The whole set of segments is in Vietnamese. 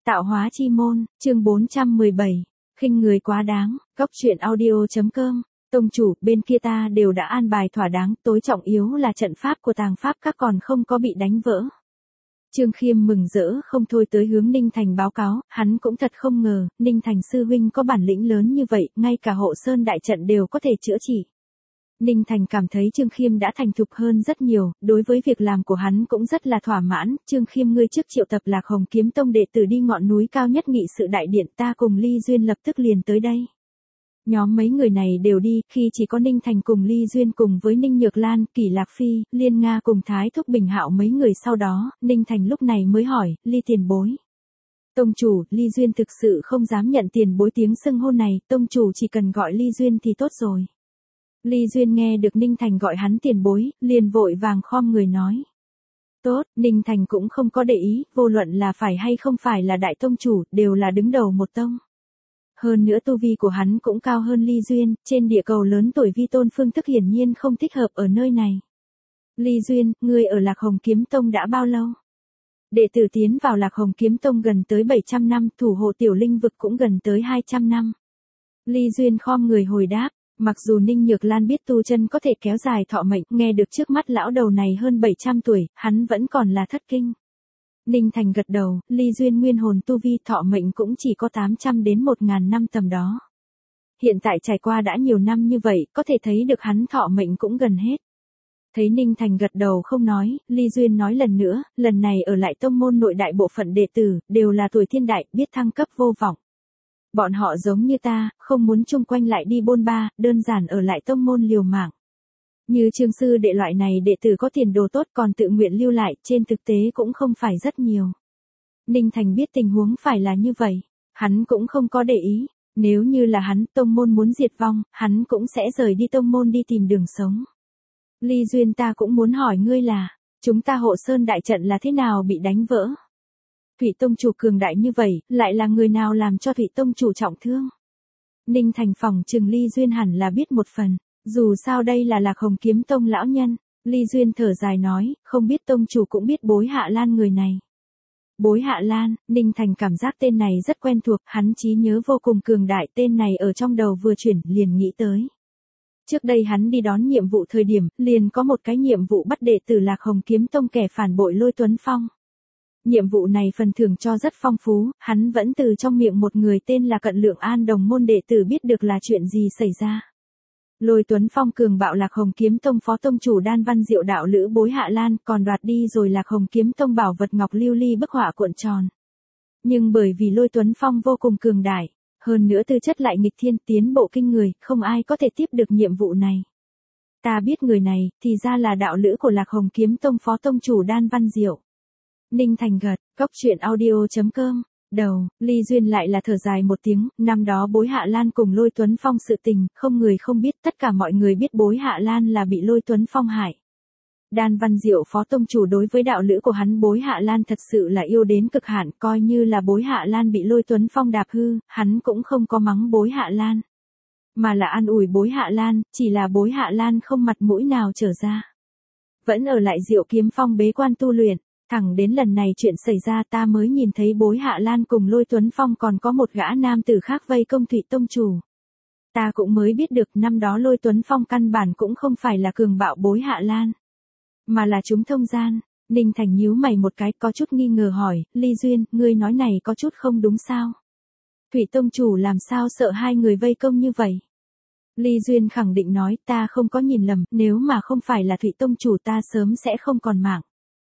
Tạo hóa chi môn, chương 417, khinh người quá đáng, góc truyện audio.com. Tông chủ, bên kia ta đều đã an bài thỏa đáng, tối trọng yếu là trận pháp của tàng pháp các còn không có bị đánh vỡ. Trương Khiêm mừng rỡ không thôi tới hướng Ninh Thành báo cáo, hắn cũng thật không ngờ, Ninh Thành sư huynh có bản lĩnh lớn như vậy, ngay cả hộ sơn đại trận đều có thể chữa trị. Ninh Thành cảm thấy Trương Khiêm đã thành thục hơn rất nhiều, đối với việc làm của hắn cũng rất là thỏa mãn. Trương Khiêm, ngươi trước triệu tập Lạc Hồng Kiếm Tông đệ tử đi ngọn núi cao nhất nghị sự đại điện, ta cùng Ly Duyên lập tức liền tới đây. Nhóm mấy người này đều đi, khi chỉ có Ninh Thành cùng Ly Duyên cùng với Ninh Nhược Lan, Kỷ Lạc Phi, Liên Nga cùng Thái Thúc Bình Hạo mấy người sau đó, Ninh Thành lúc này mới hỏi, Ly tiền bối. Tông chủ, Ly Duyên thực sự không dám nhận tiền bối tiếng xưng hô này, tông chủ chỉ cần gọi Ly Duyên thì tốt rồi. Ly Duyên nghe được Ninh Thành gọi hắn tiền bối, liền vội vàng khom người nói. Tốt, Ninh Thành cũng không có để ý, vô luận là phải hay không phải là đại tông chủ, đều là đứng đầu một tông. Hơn nữa tu vi của hắn cũng cao hơn Ly Duyên, trên địa cầu lớn tuổi vi tôn phương thức hiển nhiên không thích hợp ở nơi này. Ly Duyên, ngươi ở Lạc Hồng Kiếm Tông đã bao lâu? Đệ tử tiến vào Lạc Hồng Kiếm Tông gần tới 700 năm, thủ hộ tiểu linh vực cũng gần tới 200 năm. Ly Duyên khom người hồi đáp. Mặc dù Ninh Nhược Lan biết tu chân có thể kéo dài thọ mệnh, nghe được trước mắt lão đầu này hơn 700 tuổi, hắn vẫn còn là thất kinh. Ninh Thành gật đầu, Ly Duyên nguyên hồn tu vi thọ mệnh cũng chỉ có 800 đến 1000 năm tầm đó. Hiện tại trải qua đã nhiều năm như vậy, có thể thấy được hắn thọ mệnh cũng gần hết. Thấy Ninh Thành gật đầu không nói, Ly Duyên nói lần nữa, lần này ở lại tông môn nội đại bộ phận đệ tử, đều là tuổi thiên đại, biết thăng cấp vô vọng. Bọn họ giống như ta, không muốn chung quanh lại đi bôn ba, đơn giản ở lại tông môn liều mạng. Như Trương sư đệ loại này đệ tử có tiền đồ tốt còn tự nguyện lưu lại, trên thực tế cũng không phải rất nhiều. Ninh Thành biết tình huống phải là như vậy, hắn cũng không có để ý, nếu như là hắn, tông môn muốn diệt vong, hắn cũng sẽ rời đi tông môn đi tìm đường sống. Ly Duyên, ta cũng muốn hỏi ngươi là, chúng ta hộ sơn đại trận là thế nào bị đánh vỡ? Thủy tông chủ cường đại như vậy, lại là người nào làm cho Thủy tông chủ trọng thương? Ninh Thành phỏng chừng Ly Duyên hẳn là biết một phần, dù sao đây là Lạc Hồng Kiếm Tông lão nhân. Ly Duyên thở dài nói, không biết tông chủ cũng biết Bối Hạ Lan người này. Bối Hạ Lan, Ninh Thành cảm giác tên này rất quen thuộc, hắn trí nhớ vô cùng cường đại, tên này ở trong đầu vừa chuyển, liền nghĩ tới. Trước đây hắn đi đón nhiệm vụ thời điểm, liền có một cái nhiệm vụ bắt đệ tử Lạc Hồng Kiếm Tông kẻ phản bội Lôi Tuấn Phong. Nhiệm vụ này phần thưởng cho rất phong phú, hắn vẫn từ trong miệng một người tên là Cận Lượng An đồng môn đệ tử biết được là chuyện gì xảy ra. Lôi Tuấn Phong cường bạo Lạc Hồng Kiếm Tông phó tông chủ Đan Văn Diệu đạo lữ Bối Hạ Lan, còn đoạt đi rồi Lạc Hồng Kiếm Tông bảo vật ngọc lưu ly bức họa cuộn tròn. Nhưng bởi vì Lôi Tuấn Phong vô cùng cường đại, hơn nữa tư chất lại nghịch thiên tiến bộ kinh người, không ai có thể tiếp được nhiệm vụ này. Ta biết người này, thì ra là đạo lữ của Lạc Hồng Kiếm Tông phó tông chủ Đan Văn Diệu. Ninh Thành gật, góc truyện audio.com. Đầu, Ly Duyên lại là thở dài một tiếng, năm đó Bối Hạ Lan cùng Lôi Tuấn Phong sự tình, không người không biết, tất cả mọi người biết Bối Hạ Lan là bị Lôi Tuấn Phong hại. Đan Văn Diệu phó tông chủ đối với đạo lữ của hắn Bối Hạ Lan thật sự là yêu đến cực hạn, coi như là Bối Hạ Lan bị Lôi Tuấn Phong đạp hư, hắn cũng không có mắng Bối Hạ Lan. Mà là an ủi Bối Hạ Lan, chỉ là Bối Hạ Lan không mặt mũi nào trở ra. Vẫn ở lại Diệu Kiếm Phong bế quan tu luyện. Thẳng đến lần này chuyện xảy ra ta mới nhìn thấy Bối Hạ Lan cùng Lôi Tuấn Phong còn có một gã nam tử khác vây công Thủy tông chủ. Ta cũng mới biết được năm đó Lôi Tuấn Phong căn bản cũng không phải là cường bạo Bối Hạ Lan, mà là chúng thông gian. Ninh Thành nhíu mày một cái có chút nghi ngờ hỏi, Ly Duyên, ngươi nói này có chút không đúng sao? Thủy tông chủ làm sao sợ hai người vây công như vậy? Ly Duyên khẳng định nói, ta không có nhìn lầm, nếu mà không phải là Thủy tông chủ ta sớm sẽ không còn mạng.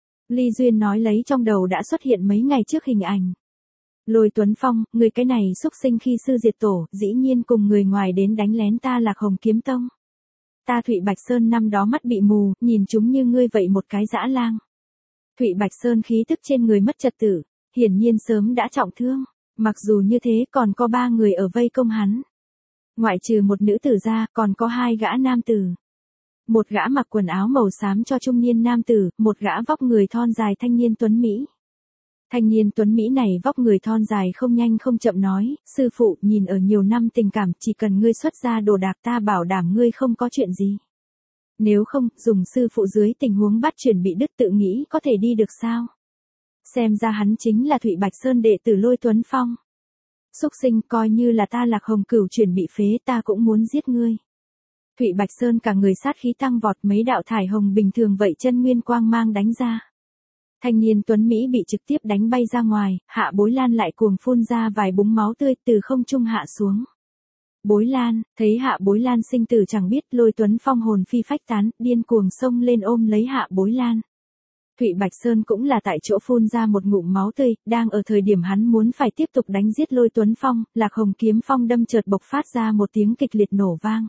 Ly Duyên nói lấy trong đầu đã xuất hiện mấy ngày trước hình ảnh. Lôi Tuấn Phong, người cái này xúc sinh khi sư diệt tổ, dĩ nhiên cùng người ngoài đến đánh lén ta Lạc Hồng Kiếm Tông. Ta Thụy Bạch Sơn năm đó mắt bị mù, nhìn chúng như ngươi vậy một cái dã lang. Thụy Bạch Sơn khí tức trên người mất trật tự, hiển nhiên sớm đã trọng thương, mặc dù như thế còn có 3 người ở vây công hắn. Ngoại trừ một nữ tử ra, còn có 2 gã nam tử. Một gã mặc quần áo màu xám cho trung niên nam tử, một gã vóc người thon dài thanh niên tuấn Mỹ. Thanh niên tuấn Mỹ này vóc người thon dài không nhanh không chậm nói, sư phụ nhìn ở nhiều năm tình cảm chỉ cần ngươi xuất ra đồ đạc ta bảo đảm ngươi không có chuyện gì. Nếu không, dùng sư phụ dưới tình huống bắt chuyển bị đứt tự nghĩ có thể đi được sao? xem ra hắn chính là Thụy Bạch Sơn đệ tử Lôi Tuấn Phong. Súc sinh, coi như là ta Lạc Hồng Cửu Chuyển bị phế, ta cũng muốn giết ngươi. Thụy Bạch Sơn cả người sát khí tăng vọt, mấy đạo thải hồng bình thường vậy chân nguyên quang mang đánh ra. Thanh niên tuấn Mỹ bị trực tiếp đánh bay ra ngoài, Hạ Bối Lan lại cuồng phun ra vài búng máu tươi từ không trung hạ xuống. Bối Lan, thấy Hạ Bối Lan sinh tử chẳng biết, Lôi Tuấn Phong hồn phi phách tán, điên cuồng xông lên ôm lấy Hạ Bối Lan. Thụy Bạch Sơn cũng là tại chỗ phun ra một ngụm máu tươi, đang ở thời điểm hắn muốn phải tiếp tục đánh giết Lôi Tuấn Phong, Lạc Hồng kiếm phong đâm chợt bộc phát ra một tiếng kịch liệt nổ vang.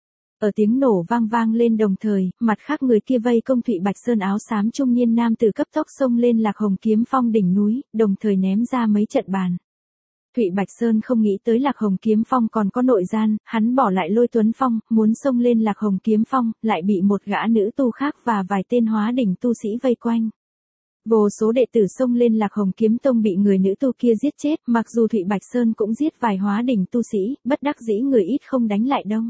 Ở tiếng nổ vang vang lên đồng thời, mặt khác người kia vây công Thụy Bạch Sơn áo xám trung niên nam tử cấp tốc xông lên Lạc Hồng kiếm phong đỉnh núi, đồng thời ném ra mấy trận bàn. Thụy Bạch Sơn không nghĩ tới Lạc Hồng kiếm phong còn có nội gian, hắn bỏ lại Lôi Tuấn Phong, muốn xông lên Lạc Hồng kiếm phong, lại bị một gã nữ tu khác và vài tên hóa đỉnh tu sĩ vây quanh. Vô số đệ tử xông lên Lạc Hồng kiếm tông bị người nữ tu kia giết chết, mặc dù Thụy Bạch Sơn cũng giết vài hóa đỉnh tu sĩ, bất đắc dĩ người ít không đánh lại đông.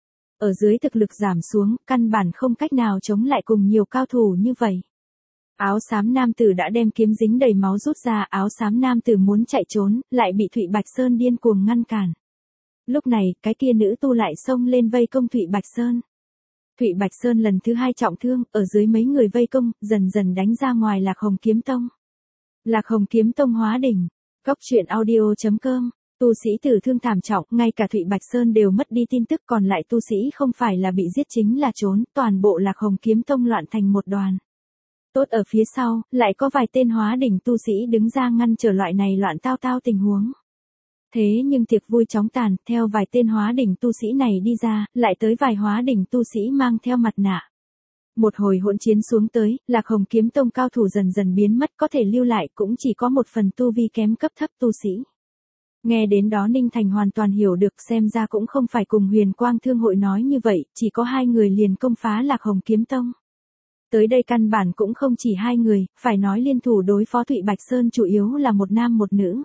Ở dưới thực lực giảm xuống, căn bản không cách nào chống lại cùng nhiều cao thủ như vậy. Áo xám nam tử đã đem kiếm dính đầy máu rút ra, áo xám nam tử muốn chạy trốn, lại bị Thụy Bạch Sơn điên cuồng ngăn cản. Lúc này, cái kia nữ tu lại xông lên vây công Thụy Bạch Sơn. Thụy Bạch Sơn lần thứ hai trọng thương, ở dưới mấy người vây công, dần dần đánh ra ngoài Lạc Hồng kiếm tông. Lạc Hồng kiếm tông hóa đỉnh. Goctruyện.audio.com. Tu sĩ tử thương thảm trọng, ngay cả Thụy Bạch Sơn đều mất đi tin tức, còn lại tu sĩ không phải là bị giết chính là trốn, toàn bộ Lạc Hồng kiếm tông loạn thành một đoàn. Tốt ở phía sau, lại có vài tên hóa đỉnh tu sĩ đứng ra ngăn trở loại này loạn tao tao tình huống. Thế nhưng tiệc vui chóng tàn, theo vài tên hóa đỉnh tu sĩ này đi ra, lại tới vài hóa đỉnh tu sĩ mang theo mặt nạ. Một hồi hỗn chiến xuống tới, Lạc Hồng kiếm tông cao thủ dần dần biến mất, có thể lưu lại cũng chỉ có một phần tu vi kém cấp thấp tu sĩ. Nghe đến đó Ninh Thành hoàn toàn hiểu được, xem ra cũng không phải cùng Huyền Quang Thương hội nói như vậy, chỉ có hai người liền công phá Lạc Hồng kiếm tông. Tới đây căn bản cũng không chỉ hai người, phải nói liên thủ đối phó Thụy Bạch Sơn chủ yếu là một nam một nữ.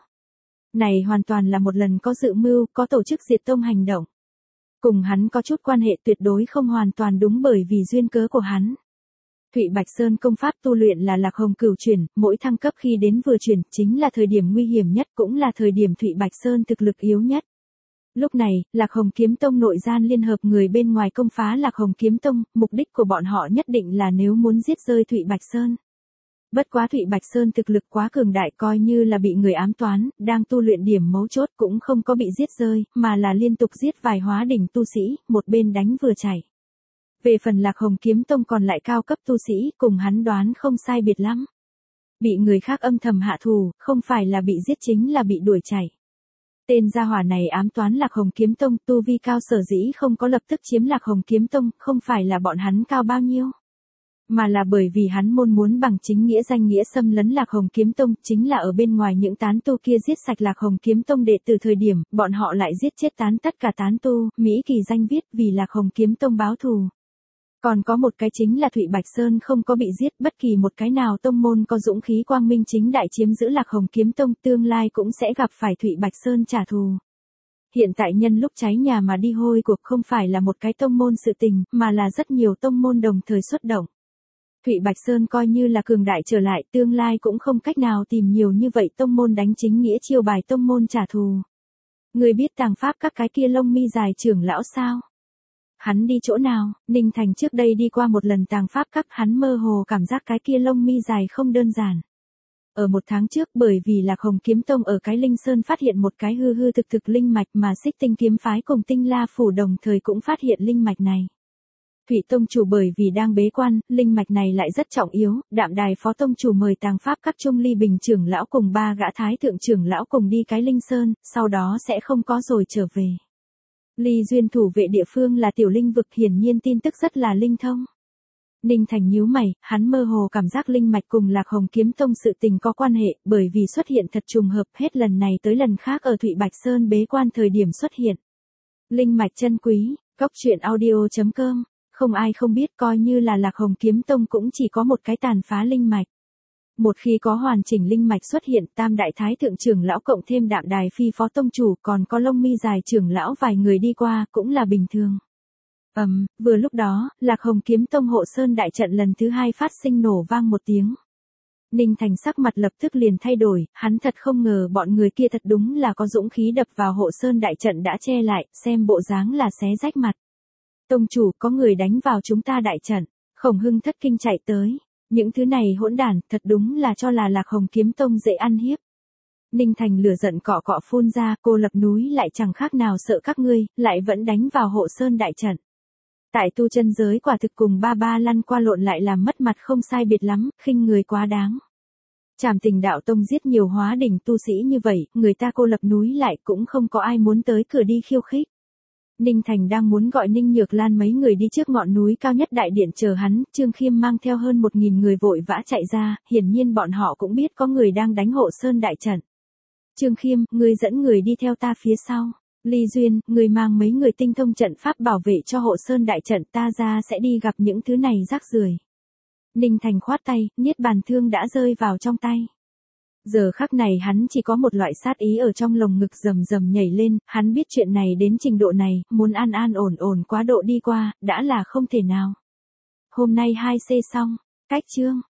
Này hoàn toàn là một lần có dự mưu, có tổ chức diệt tông hành động. Cùng hắn có chút quan hệ tuyệt đối không hoàn toàn đúng bởi vì duyên cớ của hắn. Thụy Bạch Sơn công pháp tu luyện là Lạc Hồng Cửu Chuyển, mỗi thăng cấp khi đến vừa chuyển chính là thời điểm nguy hiểm nhất, cũng là thời điểm Thụy Bạch Sơn thực lực yếu nhất. Lúc này, Lạc Hồng kiếm tông nội gian liên hợp người bên ngoài công phá Lạc Hồng kiếm tông, mục đích của bọn họ nhất định là nếu muốn giết rơi Thụy Bạch Sơn. Bất quá Thụy Bạch Sơn thực lực quá cường đại, coi như là bị người ám toán, đang tu luyện điểm mấu chốt cũng không có bị giết rơi, mà là liên tục giết vài hóa đỉnh tu sĩ, một bên đánh vừa chạy. Về phần Lạc Hồng kiếm tông còn lại cao cấp tu sĩ, cùng hắn đoán không sai biệt lắm. Bị người khác âm thầm hạ thù, không phải là bị giết chính là bị đuổi chạy. Tên gia hỏa này ám toán Lạc Hồng kiếm tông, tu vi cao sở dĩ không có lập tức chiếm Lạc Hồng kiếm tông, không phải là bọn hắn cao bao nhiêu, mà là bởi vì hắn muốn bằng chính nghĩa danh nghĩa xâm lấn Lạc Hồng kiếm tông, chính là ở bên ngoài những tán tu kia giết sạch Lạc Hồng kiếm tông đệ từ thời điểm, bọn họ lại giết chết tất cả tán tu, Mỹ kỳ danh viết vì Lạc Hồng kiếm tông báo thù. Còn có một cái chính là Thụy Bạch Sơn không có bị giết, bất kỳ một cái nào tông môn có dũng khí quang minh chính đại chiếm giữ Lạc Hồng kiếm tông, tương lai cũng sẽ gặp phải Thụy Bạch Sơn trả thù. Hiện tại nhân lúc cháy nhà mà đi hôi cuộc, không phải là một cái tông môn sự tình, mà là rất nhiều tông môn đồng thời xuất động. Thụy Bạch Sơn coi như là cường đại trở lại, tương lai cũng không cách nào tìm nhiều như vậy tông môn đánh chính nghĩa chiêu bài tông môn trả thù. Người biết tàng pháp các cái kia lông mi dài trưởng lão sao? Hắn đi chỗ nào? Ninh Thành trước đây đi qua một lần tàng pháp các, hắn mơ hồ cảm giác cái kia lông mi dài không đơn giản. Ở một tháng trước, bởi vì Lạc Hồng kiếm tông ở cái Linh Sơn phát hiện một cái hư thực linh mạch, mà Xích Tinh kiếm phái cùng Tinh La phủ đồng thời cũng phát hiện linh mạch này. Thủy tông chủ bởi vì đang bế quan, linh mạch này lại rất trọng yếu, Đạm Đài phó tông chủ mời tàng pháp các Trung Ly Bình trưởng lão cùng 3 gã thái thượng trưởng lão cùng đi cái Linh Sơn, sau đó sẽ không có rồi trở về. Ly Duyên thủ vệ địa phương là tiểu linh vực, hiển nhiên tin tức rất là linh thông. Ninh Thành nhíu mày, hắn mơ hồ cảm giác linh mạch cùng Lạc Hồng kiếm tông sự tình có quan hệ, bởi vì xuất hiện thật trùng hợp, hết lần này tới lần khác ở Thụy Bạch Sơn bế quan thời điểm xuất hiện. Linh mạch chân quý, Goctruyện.audio.com. Không ai không biết, coi như là Lạc Hồng kiếm tông cũng chỉ có một cái tàn phá linh mạch. Một khi có hoàn chỉnh linh mạch xuất hiện, Tam đại thái thượng trưởng lão cộng thêm Đạm Đài phi phó tông chủ, còn có lông mi dài trưởng lão vài người đi qua, cũng là bình thường. Vừa lúc đó, Lạc Hồng kiếm tông hộ sơn đại trận lần thứ 2 phát sinh nổ vang một tiếng. Ninh Thành sắc mặt lập tức liền thay đổi, hắn thật không ngờ bọn người kia thật đúng là có dũng khí đập vào hộ sơn đại trận đã che lại, xem bộ dáng là xé rách mặt. Tông chủ, có người đánh vào chúng ta đại trận. Khổng Hưng thất kinh chạy tới. Những thứ này hỗn đản, thật đúng là cho là Lạc Hồng kiếm tông dễ ăn hiếp. Ninh Thành lửa giận cọ cọ phun ra, cô lập núi lại chẳng khác nào sợ các ngươi, lại vẫn đánh vào hộ sơn đại trận. Tại tu chân giới quả thực cùng ba ba lăn qua lộn lại làm mất mặt không sai biệt lắm, khinh người quá đáng. Trảm Tình đạo tông giết nhiều hóa đỉnh tu sĩ như vậy, người ta cô lập núi lại cũng không có ai muốn tới cửa đi khiêu khích. Ninh Thành đang muốn gọi Ninh Nhược Lan mấy người đi trước ngọn núi cao nhất đại điện chờ hắn, Trương Khiêm mang theo hơn 1000 người vội vã chạy ra, hiển nhiên bọn họ cũng biết có người đang đánh hộ sơn đại trận. Trương Khiêm, ngươi dẫn người đi theo ta phía sau. Ly Duyên, người mang mấy người tinh thông trận pháp bảo vệ cho hộ sơn đại trận, ta ra sẽ đi gặp những thứ này rác rưởi. Ninh Thành khoát tay, niết bàn thương đã rơi vào trong tay. Giờ khắc này hắn chỉ có một loại sát ý ở trong lồng ngực rầm rầm nhảy lên, hắn biết chuyện này đến trình độ này, muốn an an ổn ổn quá độ đi qua, đã là không thể nào. Hôm nay 2C xong, cách chương.